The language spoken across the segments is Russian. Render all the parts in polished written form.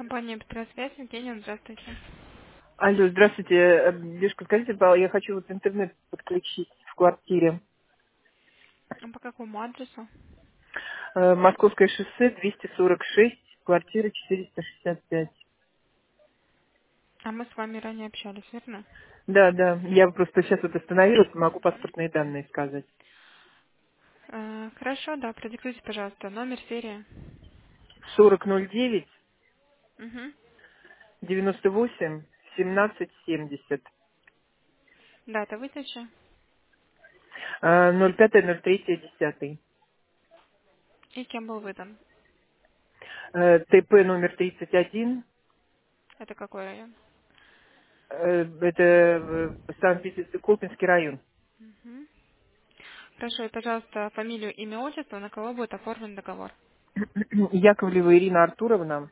Компания «Петросвязь», Евгения, здравствуйте. Алло, здравствуйте. Девушка, скажите, пожалуйста, я хочу вот интернет подключить в квартире. А по какому адресу? Московское шоссе, 246, квартира 465. А мы с вами ранее общались, верно? Да, да, я просто сейчас вот остановилась, могу Мгм. паспортные данные сказать. Хорошо, да, продиктуйте, пожалуйста, номер, серия. 4009 Угу. 98 17 70. Дата выдачи 05.03.10. и кем был выдан. ТП номер 31. Это какой район? Это Санкт-Петербург, Колпинский район. Угу. Хорошо, и, пожалуйста, фамилию, имя, отчество, на кого будет оформлен договор. Яковлева Ирина Артуровна.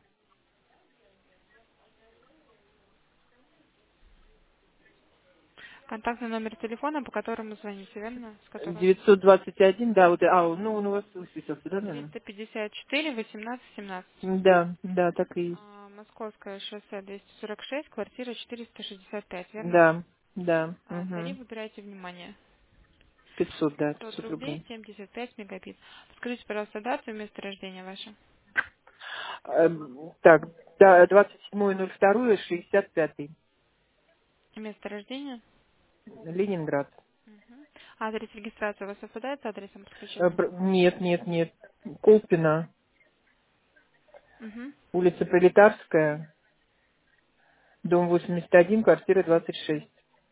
Контактный номер телефона, по которому звоните, верно? С которого 921, да, вот, ну, он у вас высветился, да, наверное? 354 18 17. Да, да, так и есть. Московское шоссе 246, квартира 465, верно? Да, да, Тариф угу. выбирайте внимание. 500, да, 500 500 рублей, рублей. 75 мегабит. Скажите, пожалуйста, дату и место рождения ваше. Так, да, 27.02.65, И место рождения. Ленинград. Мгм. Адрес регистрации у вас совпадает с адресом подключения? Нет, нет, нет. Колпино, Угу. улица Пролетарская, дом 81, квартира 26.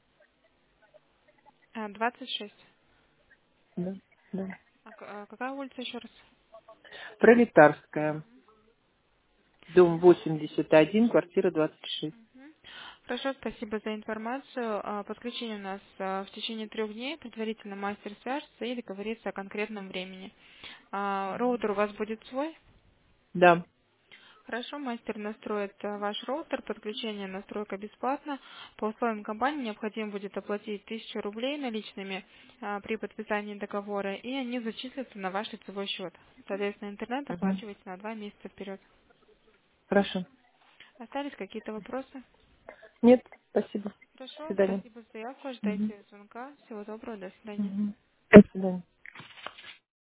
26. Да, да. Какая улица еще раз? Пролетарская, дом 81, квартира 26. Мгм. Хорошо, спасибо за информацию. Подключение у нас в течение 3 дней. Предварительно мастер свяжется и договорится о конкретном времени. Роутер у вас будет свой? Да. Хорошо, мастер настроит ваш роутер, подключение настройка бесплатно. По условиям компании необходимо будет оплатить 1000 рублей наличными при подписании договора, и они зачислятся на ваш лицевой счет. Соответственно, интернет Мгм. оплачивается на 2 месяца вперед. Хорошо. Остались какие-то вопросы? Нет, спасибо. До Хорошо, свидания. спасибо за заявку, Мгм. ждайте звонка. Всего доброго, до свидания. Мгм. До свидания.